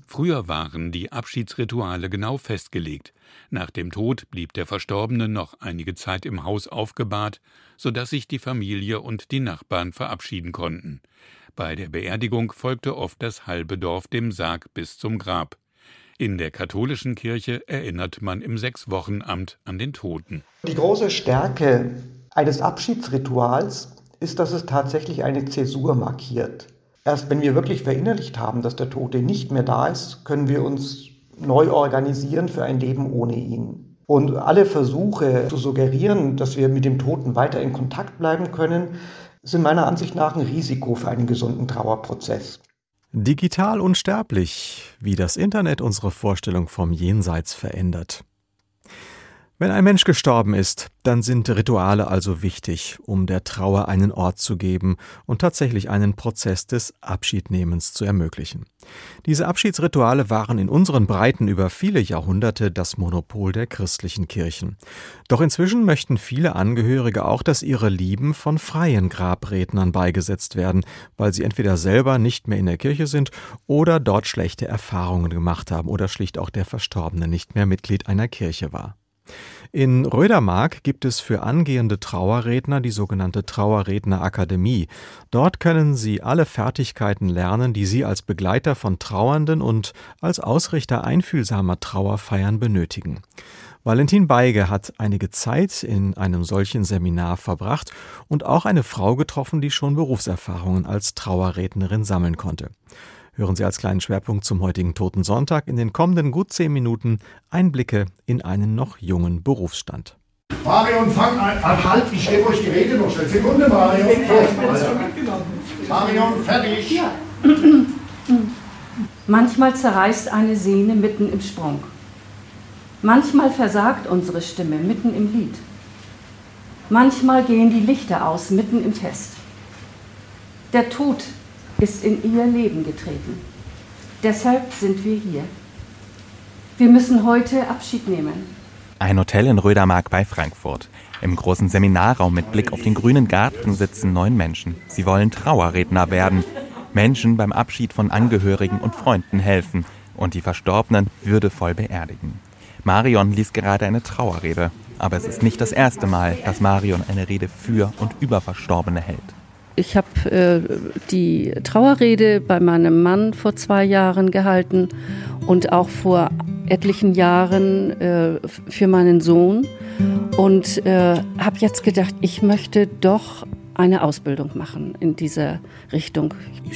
Früher waren die Abschiedsrituale genau festgelegt. Nach dem Tod blieb der Verstorbene noch einige Zeit im Haus aufgebahrt, sodass sich die Familie und die Nachbarn verabschieden konnten. Bei der Beerdigung folgte oft das halbe Dorf dem Sarg bis zum Grab. In der katholischen Kirche erinnert man im 6-Wochen-Amt an den Toten. Die große Stärke eines Abschiedsrituals ist, dass es tatsächlich eine Zäsur markiert. Erst wenn wir wirklich verinnerlicht haben, dass der Tote nicht mehr da ist, können wir uns neu organisieren für ein Leben ohne ihn. Und alle Versuche zu suggerieren, dass wir mit dem Toten weiter in Kontakt bleiben können, sind meiner Ansicht nach ein Risiko für einen gesunden Trauerprozess. Digital unsterblich, wie das Internet unsere Vorstellung vom Jenseits verändert. Wenn ein Mensch gestorben ist, dann sind Rituale also wichtig, um der Trauer einen Ort zu geben und tatsächlich einen Prozess des Abschiednehmens zu ermöglichen. Diese Abschiedsrituale waren in unseren Breiten über viele Jahrhunderte das Monopol der christlichen Kirchen. Doch inzwischen möchten viele Angehörige auch, dass ihre Lieben von freien Grabrednern beigesetzt werden, weil sie entweder selber nicht mehr in der Kirche sind oder dort schlechte Erfahrungen gemacht haben oder schlicht auch der Verstorbene nicht mehr Mitglied einer Kirche war. In Rödermark gibt es für angehende Trauerredner die sogenannte Trauerrednerakademie. Dort können Sie alle Fertigkeiten lernen, die Sie als Begleiter von Trauernden und als Ausrichter einfühlsamer Trauerfeiern benötigen. Valentin Beige hat einige Zeit in einem solchen Seminar verbracht und auch eine Frau getroffen, die schon Berufserfahrungen als Trauerrednerin sammeln konnte. Hören Sie als kleinen Schwerpunkt zum heutigen Totensonntag in den kommenden gut 10 Minuten Einblicke in einen noch jungen Berufsstand. Marion, fang an. Halt, ich gebe euch die Rede noch schnell. Sekunde, Marion. Marion, fertig. Ja. Manchmal zerreißt eine Sehne mitten im Sprung. Manchmal versagt unsere Stimme mitten im Lied. Manchmal gehen die Lichter aus mitten im Fest. Der Tod ist in ihr Leben getreten. Deshalb sind wir hier. Wir müssen heute Abschied nehmen. Ein Hotel in Rödermark bei Frankfurt. Im großen Seminarraum mit Blick auf den grünen Garten sitzen 9 Menschen. Sie wollen Trauerredner werden. Menschen beim Abschied von Angehörigen und Freunden helfen und die Verstorbenen würdevoll beerdigen. Marion liest gerade eine Trauerrede. Aber es ist nicht das erste Mal, dass Marion eine Rede für und über Verstorbene hält. Ich habe die Trauerrede bei meinem Mann vor 2 Jahren gehalten und auch vor etlichen Jahren für meinen Sohn und habe jetzt gedacht, ich möchte doch eine Ausbildung machen in dieser Richtung.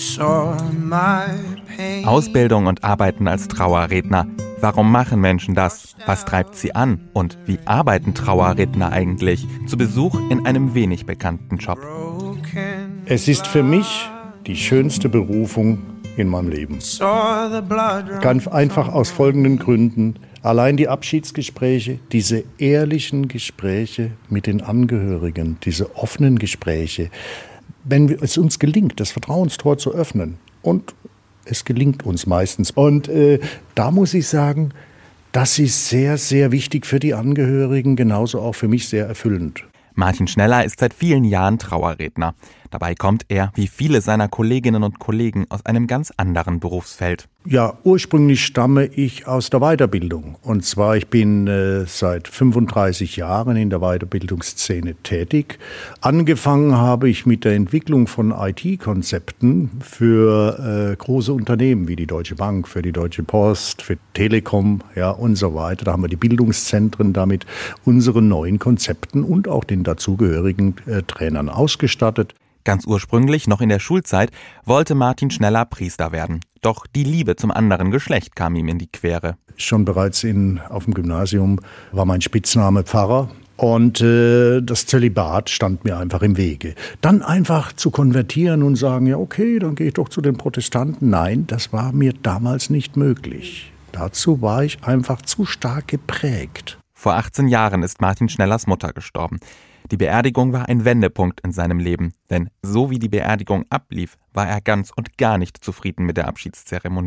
Ausbildung und Arbeiten als Trauerredner. Warum machen Menschen das? Was treibt sie an? Und wie arbeiten Trauerredner eigentlich? Zu Besuch in einem wenig bekannten Job. Es ist für mich die schönste Berufung in meinem Leben. Ganz einfach aus folgenden Gründen. Allein die Abschiedsgespräche, diese ehrlichen Gespräche mit den Angehörigen, diese offenen Gespräche. Wenn es uns gelingt, das Vertrauenstor zu öffnen, und es gelingt uns meistens. Und da muss ich sagen, das ist sehr, sehr wichtig für die Angehörigen, genauso auch für mich sehr erfüllend. Martin Schneller ist seit vielen Jahren Trauerredner. Dabei kommt er, wie viele seiner Kolleginnen und Kollegen, aus einem ganz anderen Berufsfeld. Ja, ursprünglich stamme ich aus der Weiterbildung. Und zwar, ich bin seit 35 Jahren in der Weiterbildungsszene tätig. Angefangen habe ich mit der Entwicklung von IT-Konzepten für große Unternehmen wie die Deutsche Bank, für die Deutsche Post, für Telekom, ja, und so weiter. Da haben wir die Bildungszentren damit unseren neuen Konzepten und auch den dazugehörigen Trainern ausgestattet. Ganz ursprünglich, noch in der Schulzeit, wollte Martin Schneller Priester werden. Doch die Liebe zum anderen Geschlecht kam ihm in die Quere. Schon bereits auf dem Gymnasium war mein Spitzname Pfarrer. Und das Zölibat stand mir einfach im Wege. Dann einfach zu konvertieren und sagen, ja okay, dann gehe ich doch zu den Protestanten. Nein, das war mir damals nicht möglich. Dazu war ich einfach zu stark geprägt. Vor 18 Jahren ist Martin Schnellers Mutter gestorben. Die Beerdigung war ein Wendepunkt in seinem Leben, denn so wie die Beerdigung ablief, war er ganz und gar nicht zufrieden mit der Abschiedszeremonie.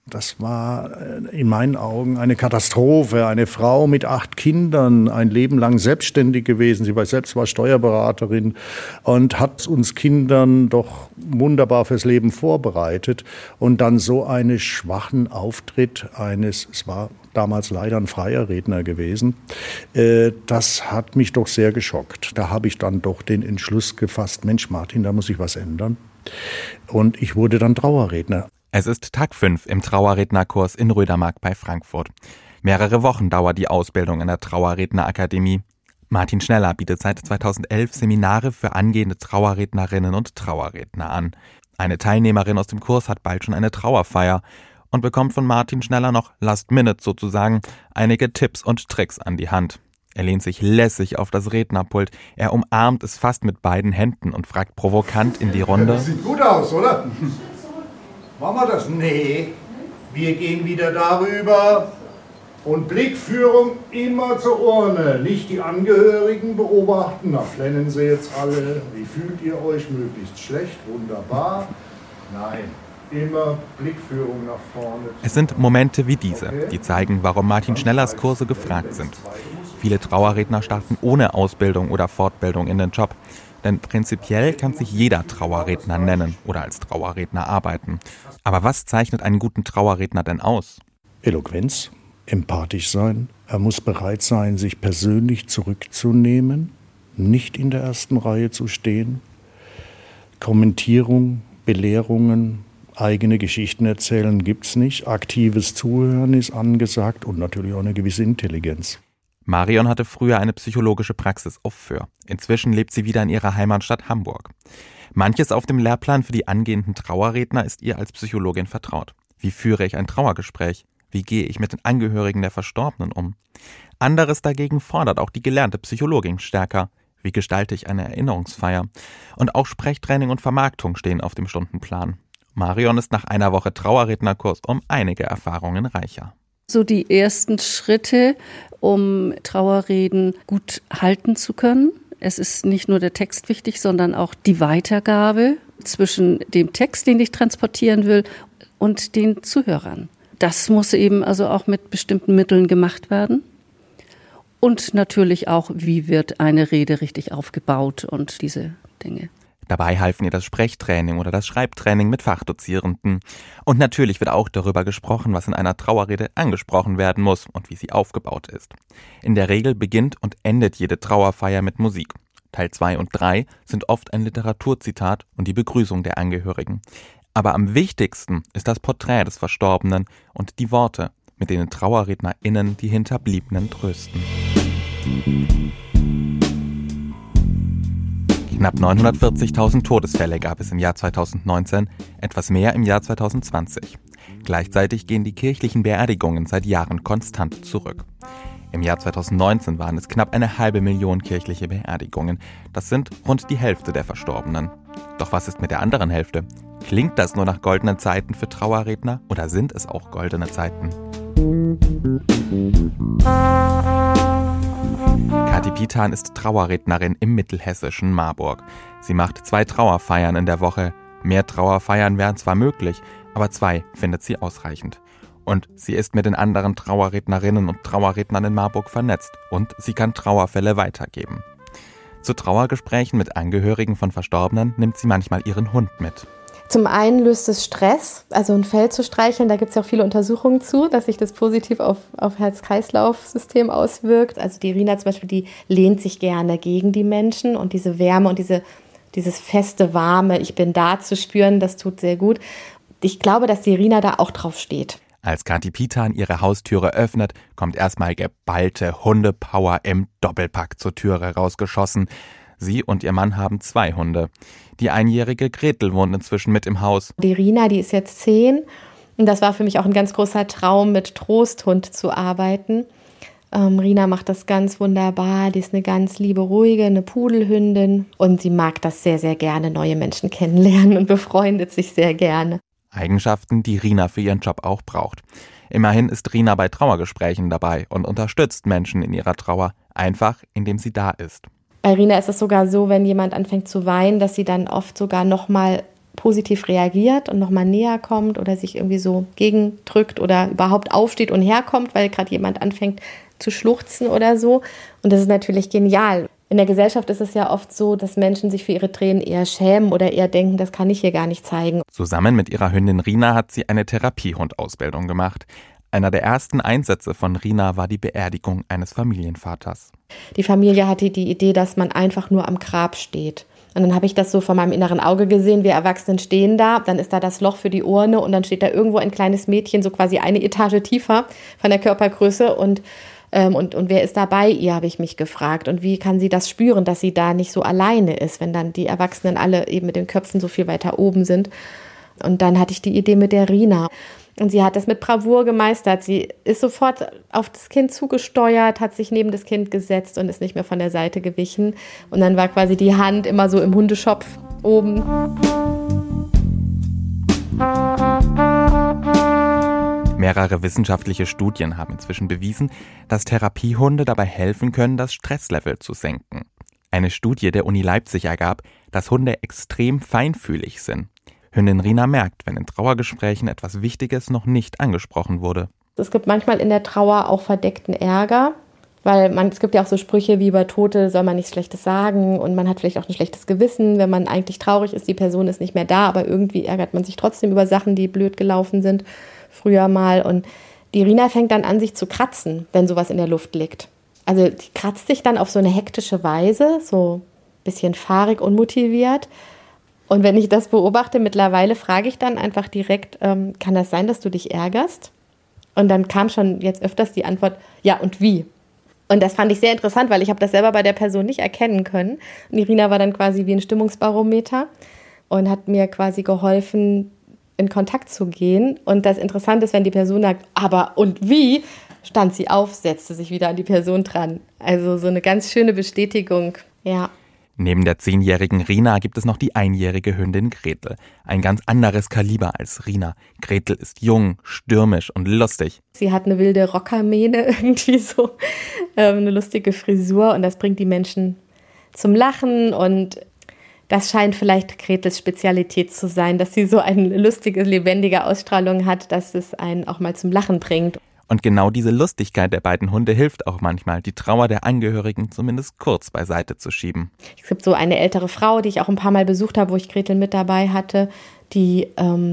Das war in meinen Augen eine Katastrophe. Eine Frau mit 8 Kindern, ein Leben lang selbstständig gewesen. Sie war Steuerberaterin und hat uns Kindern doch wunderbar fürs Leben vorbereitet. Und dann so einen schwachen Auftritt es war damals leider ein freier Redner gewesen, das hat mich doch sehr geschockt. Da habe ich dann doch den Entschluss gefasst, Mensch Martin, da muss ich was ändern. Und ich wurde dann Trauerredner. Es ist Tag 5 im Trauerrednerkurs in Rödermark bei Frankfurt. Mehrere Wochen dauert die Ausbildung in der Trauerrednerakademie. Martin Schneller bietet seit 2011 Seminare für angehende Trauerrednerinnen und Trauerredner an. Eine Teilnehmerin aus dem Kurs hat bald schon eine Trauerfeier und bekommt von Martin Schneller noch last minute sozusagen einige Tipps und Tricks an die Hand. Er lehnt sich lässig auf das Rednerpult, er umarmt es fast mit beiden Händen und fragt provokant in die Runde: Das sieht gut aus, oder? Machen wir das? Nee, wir gehen wieder darüber. Und Blickführung immer zur Urne. Nicht die Angehörigen beobachten. Na, flennen Sie jetzt alle. Wie fühlt ihr euch? Möglichst schlecht. Wunderbar. Nein, immer Blickführung nach vorne. Es sind Momente wie diese, die zeigen, warum Martin Schnellers Kurse gefragt sind. Viele Trauerredner starten ohne Ausbildung oder Fortbildung in den Job. Denn prinzipiell kann sich jeder Trauerredner nennen oder als Trauerredner arbeiten. Aber was zeichnet einen guten Trauerredner denn aus? Eloquenz, empathisch sein. Er muss bereit sein, sich persönlich zurückzunehmen, nicht in der ersten Reihe zu stehen. Kommentierung, Belehrungen, eigene Geschichten erzählen gibt's nicht. Aktives Zuhören ist angesagt und natürlich auch eine gewisse Intelligenz. Marion hatte früher eine psychologische Praxis auf Föhr. Inzwischen lebt sie wieder in ihrer Heimatstadt Hamburg. Manches auf dem Lehrplan für die angehenden Trauerredner ist ihr als Psychologin vertraut. Wie führe ich ein Trauergespräch? Wie gehe ich mit den Angehörigen der Verstorbenen um? Anderes dagegen fordert auch die gelernte Psychologin stärker. Wie gestalte ich eine Erinnerungsfeier? Und auch Sprechtraining und Vermarktung stehen auf dem Stundenplan. Marion ist nach einer Woche Trauerrednerkurs um einige Erfahrungen reicher. So die ersten Schritte, um Trauerreden gut halten zu können. Es ist nicht nur der Text wichtig, sondern auch die Weitergabe zwischen dem Text, den ich transportieren will, und den Zuhörern. Das muss eben also auch mit bestimmten Mitteln gemacht werden. Und natürlich auch, wie wird eine Rede richtig aufgebaut und diese Dinge. Dabei halfen ihr das Sprechtraining oder das Schreibtraining mit Fachdozierenden. Und natürlich wird auch darüber gesprochen, was in einer Trauerrede angesprochen werden muss und wie sie aufgebaut ist. In der Regel beginnt und endet jede Trauerfeier mit Musik. Teil 2 und 3 sind oft ein Literaturzitat und die Begrüßung der Angehörigen. Aber am wichtigsten ist das Porträt des Verstorbenen und die Worte, mit denen TrauerrednerInnen die Hinterbliebenen trösten. Knapp 940.000 Todesfälle gab es im Jahr 2019, etwas mehr im Jahr 2020. Gleichzeitig gehen die kirchlichen Beerdigungen seit Jahren konstant zurück. Im Jahr 2019 waren es knapp 500.000 kirchliche Beerdigungen. Das sind rund die Hälfte der Verstorbenen. Doch was ist mit der anderen Hälfte? Klingt das nur nach goldenen Zeiten für Trauerredner oder sind es auch goldene Zeiten? Kathi Pitan ist Trauerrednerin im mittelhessischen Marburg. Sie macht 2 Trauerfeiern in der Woche. Mehr Trauerfeiern wären zwar möglich, aber 2 findet sie ausreichend. Und sie ist mit den anderen Trauerrednerinnen und Trauerrednern in Marburg vernetzt und sie kann Trauerfälle weitergeben. Zu Trauergesprächen mit Angehörigen von Verstorbenen nimmt sie manchmal ihren Hund mit. Zum einen löst es Stress, also ein Fell zu streicheln, da gibt es ja auch viele Untersuchungen zu, dass sich das positiv auf Herz-Kreislauf-System auswirkt. Also die Irina zum Beispiel, die lehnt sich gerne gegen die Menschen und diese Wärme und dieses feste, warme, ich bin da zu spüren, das tut sehr gut. Ich glaube, dass die Irina da auch drauf steht. Als Kathi Pitan ihre Haustüre öffnet, kommt erstmal geballte Hundepower im Doppelpack zur Türe rausgeschossen. Sie und ihr Mann haben 2 Hunde. Die einjährige Gretel wohnt inzwischen mit im Haus. Die Irina, die ist jetzt 10 und das war für mich auch ein ganz großer Traum, mit Trosthund zu arbeiten. Rina macht das ganz wunderbar, die ist eine ganz liebe, ruhige, eine Pudelhündin und sie mag das sehr, sehr gerne, neue Menschen kennenlernen und befreundet sich sehr gerne. Eigenschaften, die Rina für ihren Job auch braucht. Immerhin ist Rina bei Trauergesprächen dabei und unterstützt Menschen in ihrer Trauer, einfach indem sie da ist. Bei Rina ist es sogar so, wenn jemand anfängt zu weinen, dass sie dann oft sogar noch mal positiv reagiert und nochmal näher kommt oder sich irgendwie so gegendrückt oder überhaupt aufsteht und herkommt, weil gerade jemand anfängt zu schluchzen oder so. Und das ist natürlich genial. In der Gesellschaft ist es ja oft so, dass Menschen sich für ihre Tränen eher schämen oder eher denken, das kann ich hier gar nicht zeigen. Zusammen mit ihrer Hündin Rina hat sie eine Therapiehundausbildung gemacht. Einer der ersten Einsätze von Rina war die Beerdigung eines Familienvaters. Die Familie hatte die Idee, dass man einfach nur am Grab steht. Und dann habe ich das so vor meinem inneren Auge gesehen, wir Erwachsenen stehen da, dann ist da das Loch für die Urne und dann steht da irgendwo ein kleines Mädchen, so quasi eine Etage tiefer von der Körpergröße und wer ist da bei ihr, habe ich mich gefragt. Und wie kann sie das spüren, dass sie da nicht so alleine ist, wenn dann die Erwachsenen alle eben mit den Köpfen so viel weiter oben sind. Und dann hatte ich die Idee mit der Rina. Und sie hat das mit Bravour gemeistert. Sie ist sofort auf das Kind zugesteuert, hat sich neben das Kind gesetzt und ist nicht mehr von der Seite gewichen. Und dann war quasi die Hand immer so im Hundeschopf oben. Mehrere wissenschaftliche Studien haben inzwischen bewiesen, dass Therapiehunde dabei helfen können, das Stresslevel zu senken. Eine Studie der Uni Leipzig ergab, dass Hunde extrem feinfühlig sind. Hündin Rina merkt, wenn in Trauergesprächen etwas Wichtiges noch nicht angesprochen wurde. Es gibt manchmal in der Trauer auch verdeckten Ärger, weil es gibt ja auch so Sprüche wie über Tote soll man nichts Schlechtes sagen und man hat vielleicht auch ein schlechtes Gewissen, wenn man eigentlich traurig ist, die Person ist nicht mehr da, aber irgendwie ärgert man sich trotzdem über Sachen, die blöd gelaufen sind früher mal. Und die Rina fängt dann an, sich zu kratzen, wenn sowas in der Luft liegt. Also die kratzt sich dann auf so eine hektische Weise, so ein bisschen fahrig, unmotiviert. Und wenn ich das beobachte, mittlerweile frage ich dann einfach direkt, kann das sein, dass du dich ärgerst? Und dann kam schon jetzt öfters die Antwort, ja und wie? Und das fand ich sehr interessant, weil ich habe das selber bei der Person nicht erkennen können. Und Irina war dann quasi wie ein Stimmungsbarometer und hat mir quasi geholfen, in Kontakt zu gehen. Und das Interessante ist, wenn die Person sagt, aber und wie, stand sie auf, setzte sich wieder an die Person dran. Also so eine ganz schöne Bestätigung, ja. Neben der 10-jährigen Rina gibt es noch die 1-jährige Hündin Gretel. Ein ganz anderes Kaliber als Rina. Gretel ist jung, stürmisch und lustig. Sie hat eine wilde Rockermähne, irgendwie so eine lustige Frisur und das bringt die Menschen zum Lachen und das scheint vielleicht Gretels Spezialität zu sein, dass sie so eine lustige, lebendige Ausstrahlung hat, dass es einen auch mal zum Lachen bringt. Und genau diese Lustigkeit der beiden Hunde hilft auch manchmal, die Trauer der Angehörigen zumindest kurz beiseite zu schieben. Es gibt so eine ältere Frau, die ich auch ein paar Mal besucht habe, wo ich Gretel mit dabei hatte, die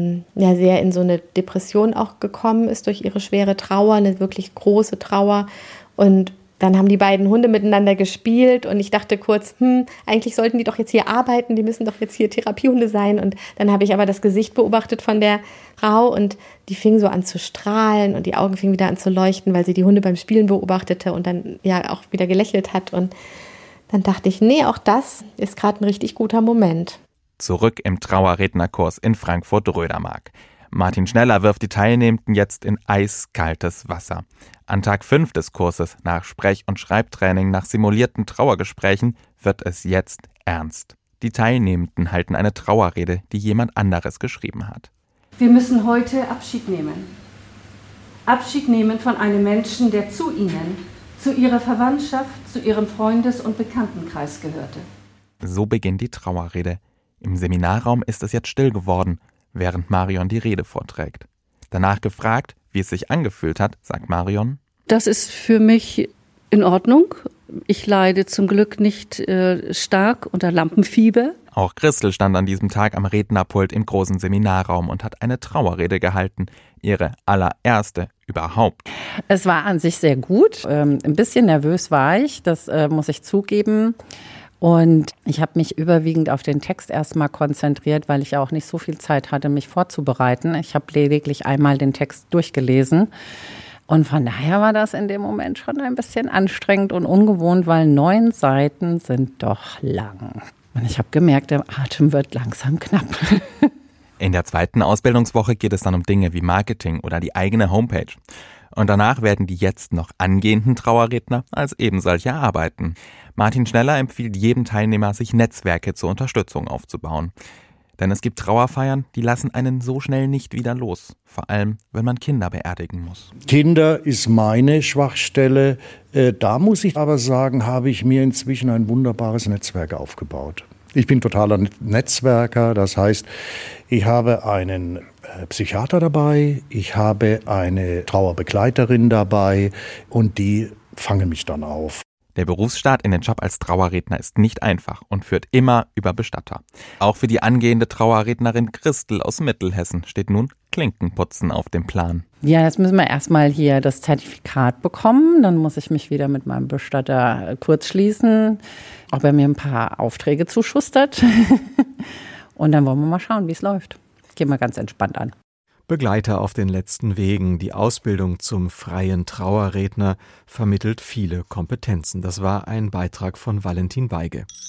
sehr in so eine Depression auch gekommen ist durch ihre schwere Trauer, eine wirklich große Trauer. Und dann haben die beiden Hunde miteinander gespielt und ich dachte kurz, eigentlich sollten die doch jetzt hier arbeiten, die müssen doch jetzt hier Therapiehunde sein. Und dann habe ich aber das Gesicht beobachtet von der Frau und die fing so an zu strahlen und die Augen fingen wieder an zu leuchten, weil sie die Hunde beim Spielen beobachtete und dann ja auch wieder gelächelt hat. Und dann dachte ich, nee, auch das ist gerade ein richtig guter Moment. Zurück im Trauerrednerkurs in Frankfurt-Rödermark. Martin Schneller wirft die Teilnehmenden jetzt in eiskaltes Wasser. An Tag 5 des Kurses nach Sprech- und Schreibtraining nach simulierten Trauergesprächen wird es jetzt ernst. Die Teilnehmenden halten eine Trauerrede, die jemand anderes geschrieben hat. Wir müssen heute Abschied nehmen. Abschied nehmen von einem Menschen, der zu Ihnen, zu Ihrer Verwandtschaft, zu Ihrem Freundes- und Bekanntenkreis gehörte. So beginnt die Trauerrede. Im Seminarraum ist es jetzt still geworden, während Marion die Rede vorträgt. Danach gefragt, wie es sich angefühlt hat, sagt Marion: Das ist für mich in Ordnung. Ich leide zum Glück nicht stark unter Lampenfieber. Auch Christel stand an diesem Tag am Rednerpult im großen Seminarraum und hat eine Trauerrede gehalten. Ihre allererste überhaupt. Es war an sich sehr gut. Ein bisschen nervös war ich, das muss ich zugeben. Und ich habe mich überwiegend auf den Text erstmal konzentriert, weil ich auch nicht so viel Zeit hatte, mich vorzubereiten. Ich habe lediglich einmal den Text durchgelesen. Und von daher war das in dem Moment schon ein bisschen anstrengend und ungewohnt, weil 9 Seiten sind doch lang. Und ich habe gemerkt, der Atem wird langsam knapp. In der 2. Ausbildungswoche geht es dann um Dinge wie Marketing oder die eigene Homepage. Und danach werden die jetzt noch angehenden Trauerredner als eben solche arbeiten. Martin Schneller empfiehlt jedem Teilnehmer, sich Netzwerke zur Unterstützung aufzubauen. Denn es gibt Trauerfeiern, die lassen einen so schnell nicht wieder los. Vor allem, wenn man Kinder beerdigen muss. Kinder ist meine Schwachstelle. Da muss ich aber sagen, habe ich mir inzwischen ein wunderbares Netzwerk aufgebaut. Ich bin totaler Netzwerker, das heißt, ich habe einen Psychiater dabei, ich habe eine Trauerbegleiterin dabei und die fangen mich dann auf. Der Berufsstart in den Job als Trauerredner ist nicht einfach und führt immer über Bestatter. Auch für die angehende Trauerrednerin Christel aus Mittelhessen steht nun Klinkenputzen auf dem Plan. Ja, jetzt müssen wir erstmal hier das Zertifikat bekommen. Dann muss ich mich wieder mit meinem Bestatter kurz schließen, ob er mir ein paar Aufträge zuschustert. Und dann wollen wir mal schauen, wie es läuft. Gehen wir ganz entspannt an. Begleiter auf den letzten Wegen. Die Ausbildung zum freien Trauerredner vermittelt viele Kompetenzen. Das war ein Beitrag von Valentin Weige.